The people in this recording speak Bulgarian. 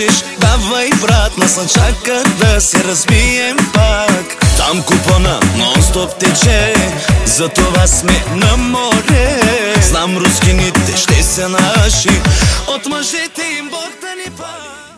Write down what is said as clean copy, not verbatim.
държиш, давай брат, нас чака да се разбием пак. Там купона нон-стоп тече, затова сме на море. Знам рускините ще са наши, от мъжете им Бог да ни пази.